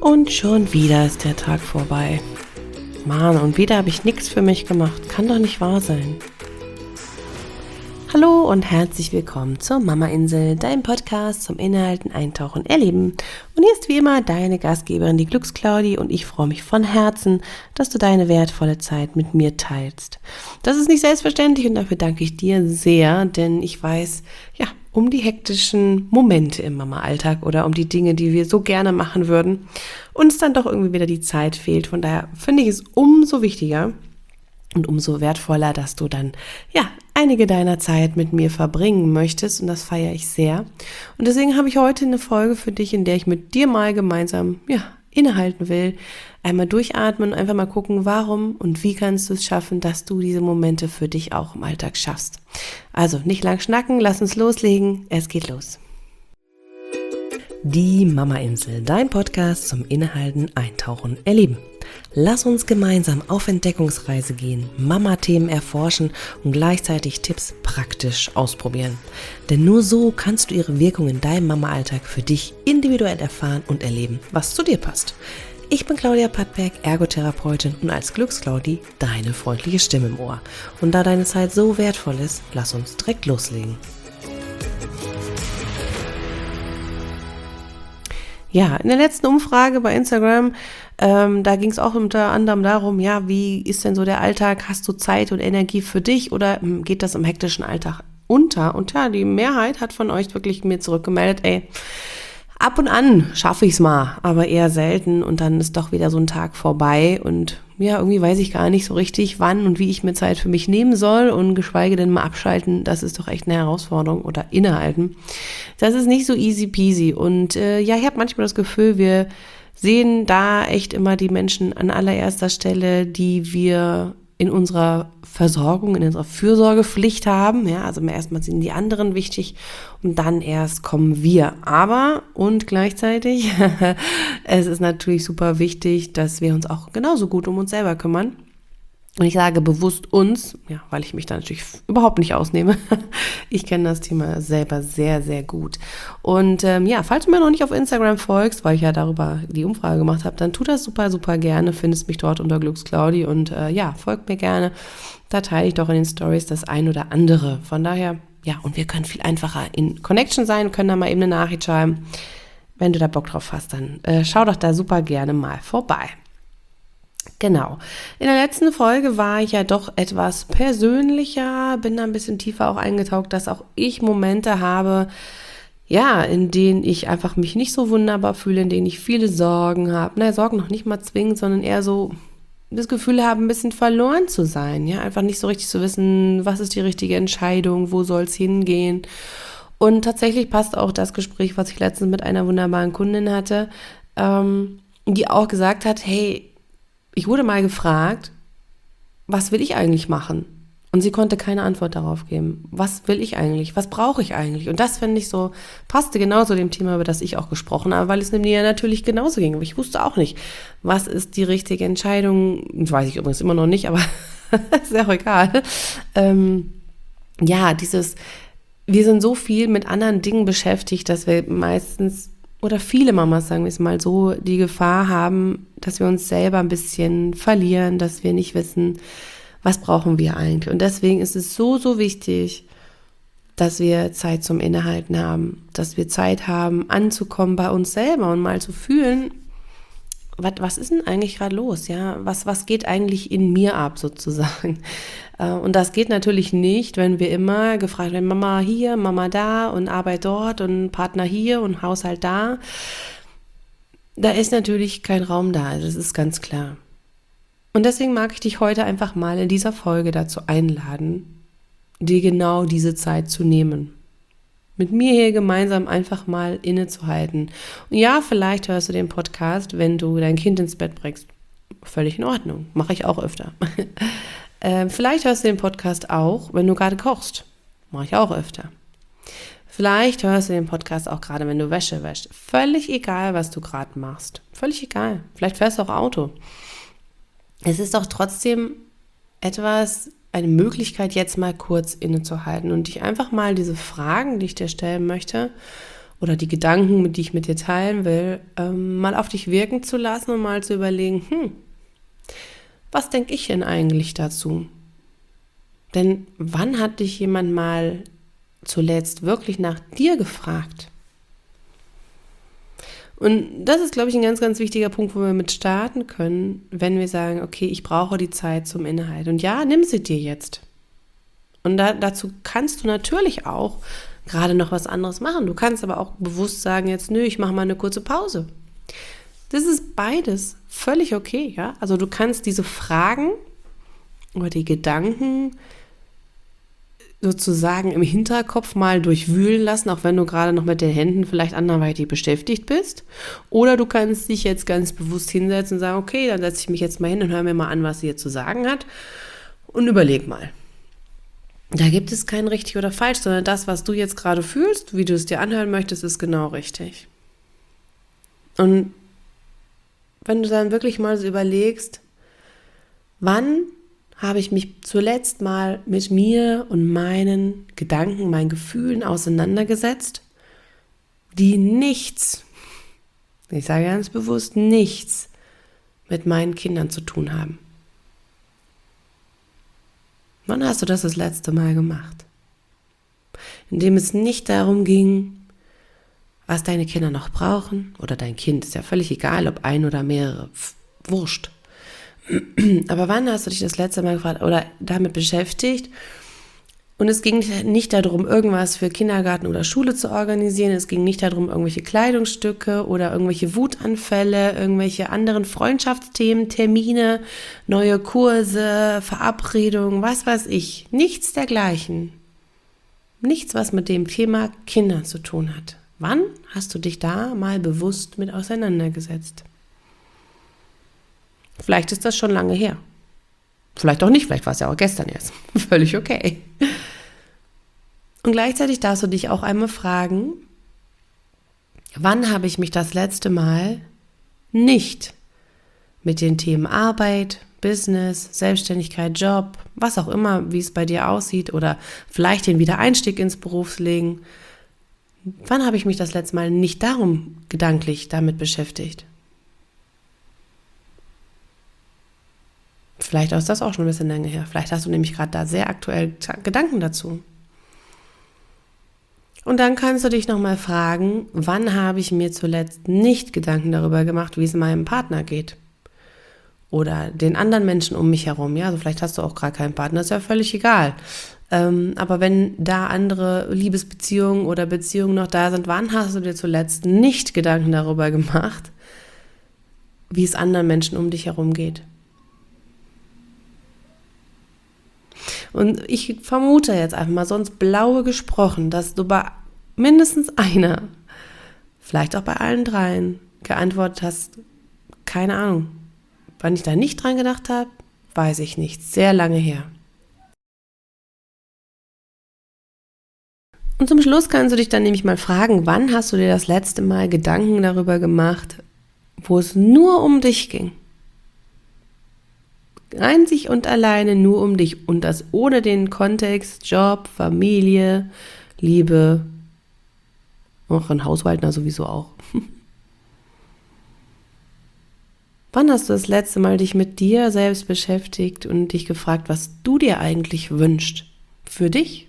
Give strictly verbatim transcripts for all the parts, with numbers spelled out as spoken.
Und schon wieder ist der Tag vorbei. Mann, und wieder habe ich nichts für mich gemacht. Kann doch nicht wahr sein. Hallo und herzlich willkommen zur Mama-Insel, deinem Podcast zum Inhalten, Eintauchen, Erleben. Und hier ist wie immer deine Gastgeberin, die Glücksclaudi, und ich freue mich von Herzen, dass du deine wertvolle Zeit mit mir teilst. Das ist nicht selbstverständlich und dafür danke ich dir sehr, denn ich weiß, ja, um die hektischen Momente im Mama-Alltag oder um die Dinge, die wir so gerne machen würden, uns dann doch irgendwie wieder die Zeit fehlt. Von daher finde ich es umso wichtiger und umso wertvoller, dass du dann, ja, einige deiner Zeit mit mir verbringen möchtest, und das feiere ich sehr. Und deswegen habe ich heute eine Folge für dich, in der ich mit dir mal gemeinsam, ja, innehalten will, einmal durchatmen und einfach mal gucken, warum und wie kannst du es schaffen, dass du diese Momente für dich auch im Alltag schaffst. Also nicht lang schnacken, lass uns loslegen, es geht los. Die Mama-Insel, dein Podcast zum Innehalten, Eintauchen, Erleben. Lass uns gemeinsam auf Entdeckungsreise gehen, Mama-Themen erforschen und gleichzeitig Tipps praktisch ausprobieren. Denn nur so kannst du ihre Wirkung in deinem Mama-Alltag für dich individuell erfahren und erleben, was zu dir passt. Ich bin Claudia Pattberg, Ergotherapeutin, und als Glücksclaudi deine freundliche Stimme im Ohr. Und da deine Zeit so wertvoll ist, lass uns direkt loslegen. Ja, in der letzten Umfrage bei Instagram, ähm, da ging es auch unter anderem darum, ja, wie ist denn so der Alltag? Hast du Zeit und Energie für dich oder ähm, geht das im hektischen Alltag unter? Und ja, die Mehrheit hat von euch wirklich mir zurückgemeldet, ey, ab und an schaffe ich es mal, aber eher selten, und dann ist doch wieder so ein Tag vorbei und ja, irgendwie weiß ich gar nicht so richtig, wann und wie ich mir Zeit für mich nehmen soll, und geschweige denn mal abschalten, das ist doch echt eine Herausforderung, oder innehalten. Das ist nicht so easy peasy, und äh, ja, ich habe manchmal das Gefühl, wir sehen da echt immer die Menschen an allererster Stelle, die wir in unserer Versorgung, in unserer Fürsorgepflicht haben. Ja, also erstmal sind die anderen wichtig und dann erst kommen wir. Aber und gleichzeitig, es ist natürlich super wichtig, dass wir uns auch genauso gut um uns selber kümmern. Und ich sage bewusst uns, ja, weil ich mich da natürlich überhaupt nicht ausnehme. Ich kenne das Thema selber sehr, sehr gut. Und ähm, ja, falls du mir noch nicht auf Instagram folgst, weil ich ja darüber die Umfrage gemacht habe, dann tu das super, super gerne. Findest mich dort unter Glücksclaudi und äh, ja, folgt mir gerne. Da teile ich doch in den Stories das ein oder andere. Von daher, ja, und wir können viel einfacher in Connection sein, können da mal eben eine Nachricht schreiben. Wenn du da Bock drauf hast, dann äh, schau doch da super gerne mal vorbei. Genau. In der letzten Folge war ich ja doch etwas persönlicher, bin da ein bisschen tiefer auch eingetaucht, dass auch ich Momente habe, ja, in denen ich einfach mich nicht so wunderbar fühle, in denen ich viele Sorgen habe. Naja, Sorgen noch nicht mal zwingend, sondern eher so das Gefühl habe, ein bisschen verloren zu sein. Ja, einfach nicht so richtig zu wissen, was ist die richtige Entscheidung, wo soll es hingehen. Und tatsächlich passt auch das Gespräch, was ich letztens mit einer wunderbaren Kundin hatte, ähm, die auch gesagt hat, hey, ich wurde mal gefragt, was will ich eigentlich machen? Und sie konnte keine Antwort darauf geben. Was will ich eigentlich? Was brauche ich eigentlich? Und das, finde ich, so, passte genau zu dem Thema, über das ich auch gesprochen habe, weil es mir natürlich genauso ging. Aber ich wusste auch nicht, was ist die richtige Entscheidung. Das weiß ich übrigens immer noch nicht, aber ist ja auch egal. Ähm, ja, dieses, wir sind so viel mit anderen Dingen beschäftigt, dass wir meistens, oder viele Mamas, sagen wir es mal so, die Gefahr haben, dass wir uns selber ein bisschen verlieren, dass wir nicht wissen, was brauchen wir eigentlich. Und deswegen ist es so, so wichtig, dass wir Zeit zum Innehalten haben, dass wir Zeit haben, anzukommen bei uns selber und mal zu fühlen, was, was ist denn eigentlich gerade los? Ja, was, was geht eigentlich in mir ab sozusagen? Und das geht natürlich nicht, wenn wir immer gefragt werden, Mama hier, Mama da und Arbeit dort und Partner hier und Haushalt da. Da ist natürlich kein Raum da, das ist ganz klar. Und deswegen mag ich dich heute einfach mal in dieser Folge dazu einladen, dir genau diese Zeit zu nehmen. Mit mir hier gemeinsam einfach mal innezuhalten. Und ja, vielleicht hörst du den Podcast, wenn du dein Kind ins Bett bringst. Völlig in Ordnung, mache ich auch öfter. äh, vielleicht hörst du den Podcast auch, wenn du gerade kochst. Mache ich auch öfter. Vielleicht hörst du den Podcast auch gerade, wenn du Wäsche wäschst. Völlig egal, was du gerade machst. Völlig egal. Vielleicht fährst du auch Auto. Es ist doch trotzdem etwas, eine Möglichkeit, jetzt mal kurz innezuhalten und dich einfach mal diese Fragen, die ich dir stellen möchte, oder die Gedanken, die ich mit dir teilen will, ähm, mal auf dich wirken zu lassen und mal zu überlegen, hm, was denke ich denn eigentlich dazu? Denn wann hat dich jemand mal zuletzt wirklich nach dir gefragt? Und das ist, glaube ich, ein ganz, ganz wichtiger Punkt, wo wir mit starten können, wenn wir sagen, okay, ich brauche die Zeit zum Inhalt. Und ja, nimm sie dir jetzt. Und da, dazu kannst du natürlich auch gerade noch was anderes machen. Du kannst aber auch bewusst sagen, jetzt, nö, ich mache mal eine kurze Pause. Das ist beides völlig okay, ja. Also du kannst diese Fragen oder die Gedanken sozusagen im Hinterkopf mal durchwühlen lassen, auch wenn du gerade noch mit den Händen vielleicht anderweitig beschäftigt bist. Oder du kannst dich jetzt ganz bewusst hinsetzen und sagen, okay, dann setze ich mich jetzt mal hin und höre mir mal an, was sie jetzt zu sagen hat und überleg mal. Da gibt es kein richtig oder falsch, sondern das, was du jetzt gerade fühlst, wie du es dir anhören möchtest, ist genau richtig. Und wenn du dann wirklich mal so überlegst, wann habe ich mich zuletzt mal mit mir und meinen Gedanken, meinen Gefühlen auseinandergesetzt, die nichts, ich sage ganz bewusst nichts, mit meinen Kindern zu tun haben. Wann hast du das das letzte Mal gemacht? Indem es nicht darum ging, was deine Kinder noch brauchen, oder dein Kind, ist ja völlig egal, ob ein oder mehrere, wurscht. Aber wann hast du dich das letzte Mal gefragt oder damit beschäftigt? Und es ging nicht darum, irgendwas für Kindergarten oder Schule zu organisieren. Es ging nicht darum, irgendwelche Kleidungsstücke oder irgendwelche Wutanfälle, irgendwelche anderen Freundschaftsthemen, Termine, neue Kurse, Verabredungen, was weiß ich. Nichts dergleichen. Nichts, was mit dem Thema Kinder zu tun hat. Wann hast du dich da mal bewusst mit auseinandergesetzt? Vielleicht ist das schon lange her. Vielleicht auch nicht, vielleicht war es ja auch gestern erst. Völlig okay. Und gleichzeitig darfst du dich auch einmal fragen, wann habe ich mich das letzte Mal nicht mit den Themen Arbeit, Business, Selbstständigkeit, Job, was auch immer, wie es bei dir aussieht, oder vielleicht den Wiedereinstieg ins Berufsleben, wann habe ich mich das letzte Mal nicht darum gedanklich damit beschäftigt? Vielleicht ist das auch schon ein bisschen länger her. Vielleicht hast du nämlich gerade da sehr aktuell Gedanken dazu. Und dann kannst du dich nochmal fragen, wann habe ich mir zuletzt nicht Gedanken darüber gemacht, wie es meinem Partner geht? Oder den anderen Menschen um mich herum. Ja, also vielleicht hast du auch gerade keinen Partner, ist ja völlig egal. Ähm, aber wenn da andere Liebesbeziehungen oder Beziehungen noch da sind, wann hast du dir zuletzt nicht Gedanken darüber gemacht, wie es anderen Menschen um dich herum geht? Und ich vermute jetzt einfach mal, sonst blaue gesprochen, dass du bei mindestens einer, vielleicht auch bei allen dreien, geantwortet hast, keine Ahnung. Wann ich da nicht dran gedacht habe, weiß ich nicht. Sehr lange her. Und zum Schluss kannst du dich dann nämlich mal fragen, wann hast du dir das letzte Mal Gedanken darüber gemacht, wo es nur um dich ging? Einzig und alleine nur um dich und das ohne den Kontext Job, Familie, Liebe, auch ein Haushaltner sowieso auch. Wann hast du das letzte Mal dich mit dir selbst beschäftigt und dich gefragt, was du dir eigentlich wünschst für dich?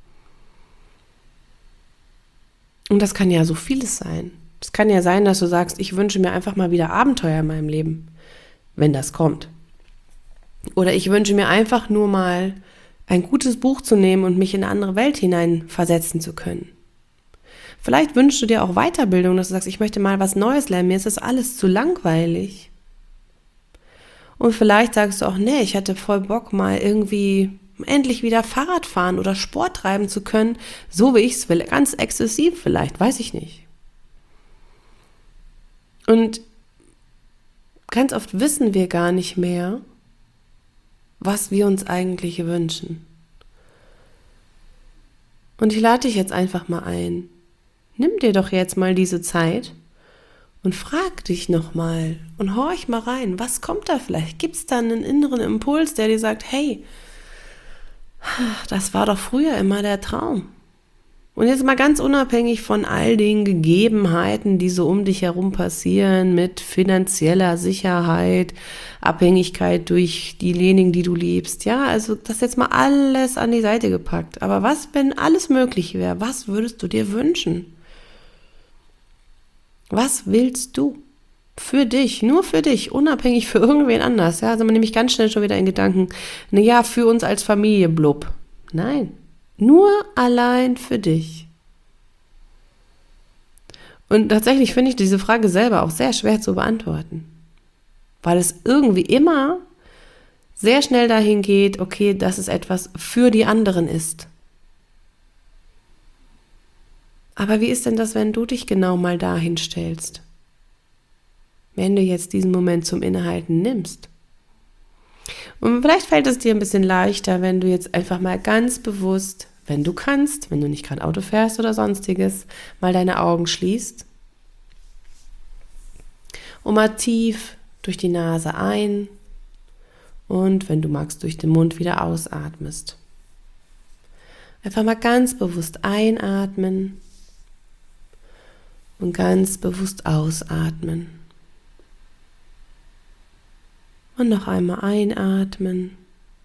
Und das kann ja so vieles sein. Es kann ja sein, dass du sagst, ich wünsche mir einfach mal wieder Abenteuer in meinem Leben, wenn das kommt. Oder ich wünsche mir einfach nur mal ein gutes Buch zu nehmen und mich in eine andere Welt hinein versetzen zu können. Vielleicht wünschst du dir auch Weiterbildung, dass du sagst, ich möchte mal was Neues lernen, mir ist das alles zu langweilig. Und vielleicht sagst du auch, nee, ich hätte voll Bock mal irgendwie endlich wieder Fahrrad fahren oder Sport treiben zu können, so wie ich es will, ganz exzessiv vielleicht, weiß ich nicht. Und ganz oft wissen wir gar nicht mehr, was wir uns eigentlich wünschen. Und ich lade dich jetzt einfach mal ein. Nimm dir doch jetzt mal diese Zeit und frag dich nochmal und horch mal rein, was kommt da vielleicht? Gibt es da einen inneren Impuls, der dir sagt, hey, das war doch früher immer der Traum. Und jetzt mal ganz unabhängig von all den Gegebenheiten, die so um dich herum passieren, mit finanzieller Sicherheit, Abhängigkeit durch diejenigen, die du liebst. Ja, also das jetzt mal alles an die Seite gepackt. Aber was, wenn alles möglich wäre? Was würdest du dir wünschen? Was willst du? Für dich, nur für dich, unabhängig für irgendwen anders. Ja, also man nämlich ganz schnell schon wieder in Gedanken, naja, für uns als Familie, blub. Nein, nur allein für dich. Und tatsächlich finde ich diese Frage selber auch sehr schwer zu beantworten. Weil es irgendwie immer sehr schnell dahin geht, okay, dass es etwas für die anderen ist. Aber wie ist denn das, wenn du dich genau mal dahin stellst? Wenn du jetzt diesen Moment zum Innehalten nimmst. Und vielleicht fällt es dir ein bisschen leichter, wenn du jetzt einfach mal ganz bewusst, wenn du kannst, wenn du nicht gerade Auto fährst oder sonstiges, mal deine Augen schließt und mal tief durch die Nase ein und wenn du magst, durch den Mund wieder ausatmest. Einfach mal ganz bewusst einatmen und ganz bewusst ausatmen. Und noch einmal einatmen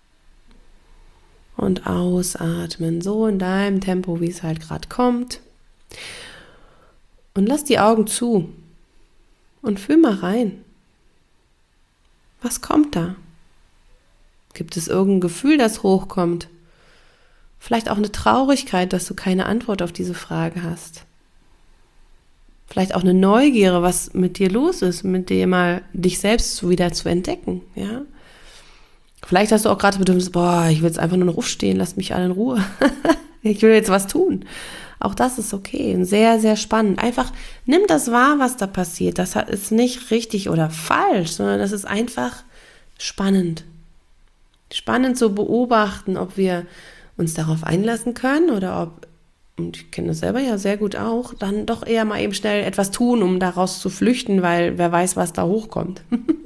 und ausatmen, so in deinem Tempo, wie es halt gerade kommt. Und lass die Augen zu und fühl mal rein. Was kommt da? Gibt es irgendein Gefühl, das hochkommt? Vielleicht auch eine Traurigkeit, dass du keine Antwort auf diese Frage hast. Vielleicht auch eine Neugierde, was mit dir los ist, mit dir mal dich selbst wieder zu entdecken, ja. Vielleicht hast du auch gerade das Bedürfnis, boah, ich will jetzt einfach nur noch aufstehen, lass mich alle in Ruhe. Ich will jetzt was tun. Auch das ist okay und sehr, sehr spannend. Einfach nimm das wahr, was da passiert. Das ist nicht richtig oder falsch, sondern das ist einfach spannend. Spannend zu beobachten, ob wir uns darauf einlassen können oder ob, und ich kenne das selber ja sehr gut auch, dann doch eher mal eben schnell etwas tun, um daraus zu flüchten, weil wer weiß, was da hochkommt.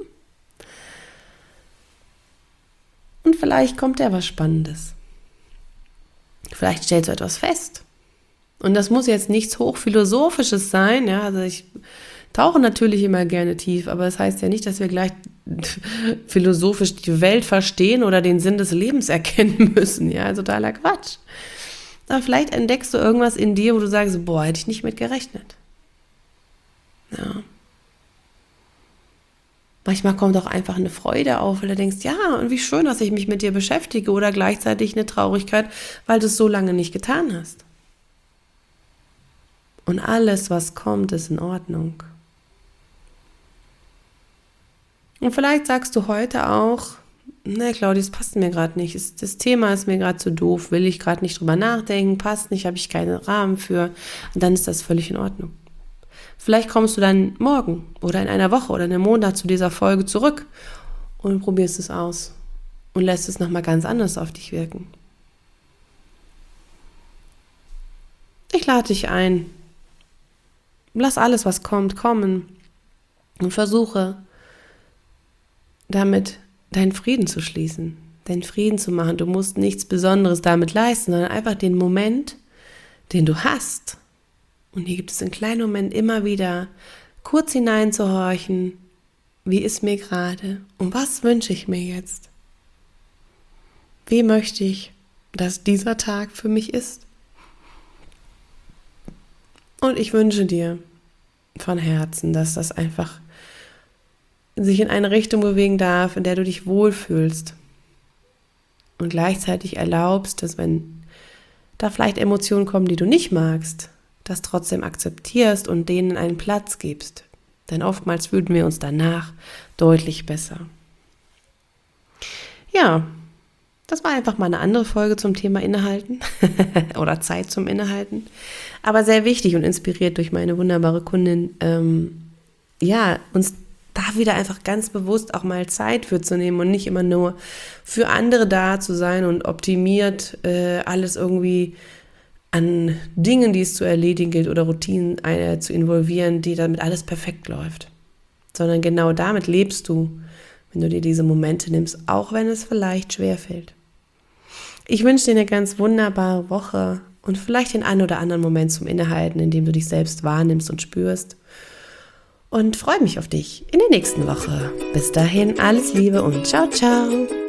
Und vielleicht kommt ja was Spannendes. Vielleicht stellst du etwas fest. Und das muss jetzt nichts Hochphilosophisches sein, ja, also ich tauche natürlich immer gerne tief, aber das heißt ja nicht, dass wir gleich philosophisch die Welt verstehen oder den Sinn des Lebens erkennen müssen, ja, totaler Quatsch. Aber vielleicht entdeckst du irgendwas in dir, wo du sagst, boah, hätte ich nicht mit gerechnet. Ja. Manchmal kommt auch einfach eine Freude auf, weil du denkst, ja, und wie schön, dass ich mich mit dir beschäftige, oder gleichzeitig eine Traurigkeit, weil du es so lange nicht getan hast. Und alles, was kommt, ist in Ordnung. Und vielleicht sagst du heute auch, ne, Claudia, das passt mir gerade nicht. Das Thema ist mir gerade zu doof, will ich gerade nicht drüber nachdenken, passt nicht, habe ich keinen Rahmen für. Und dann ist das völlig in Ordnung. Vielleicht kommst du dann morgen oder in einer Woche oder in einem Monat zu dieser Folge zurück und probierst es aus und lässt es nochmal ganz anders auf dich wirken. Ich lade dich ein. Lass alles, was kommt, kommen und versuche damit deinen Frieden zu schließen, deinen Frieden zu machen. Du musst nichts Besonderes damit leisten, sondern einfach den Moment, den du hast. Und hier gibt es einen kleinen Moment immer wieder, kurz hineinzuhorchen, wie ist mir gerade und was wünsche ich mir jetzt? Wie möchte ich, dass dieser Tag für mich ist? Und ich wünsche dir von Herzen, dass das einfach sich in eine Richtung bewegen darf, in der du dich wohlfühlst und gleichzeitig erlaubst, dass wenn da vielleicht Emotionen kommen, die du nicht magst, das trotzdem akzeptierst und denen einen Platz gibst. Denn oftmals fühlen wir uns danach deutlich besser. Ja, das war einfach mal eine andere Folge zum Thema Innehalten oder Zeit zum Innehalten, aber sehr wichtig und inspiriert durch meine wunderbare Kundin, ähm, ja, uns da wieder einfach ganz bewusst auch mal Zeit für zu nehmen und nicht immer nur für andere da zu sein und optimiert äh, alles irgendwie an Dingen, die es zu erledigen gilt oder Routinen äh, zu involvieren, die damit alles perfekt läuft. Sondern genau damit lebst du, wenn du dir diese Momente nimmst, auch wenn es vielleicht schwerfällt. Ich wünsche dir eine ganz wunderbare Woche und vielleicht den einen oder anderen Moment zum Innehalten, in dem du dich selbst wahrnimmst und spürst. Und freue mich auf dich in der nächsten Woche. Bis dahin, alles Liebe und ciao, ciao.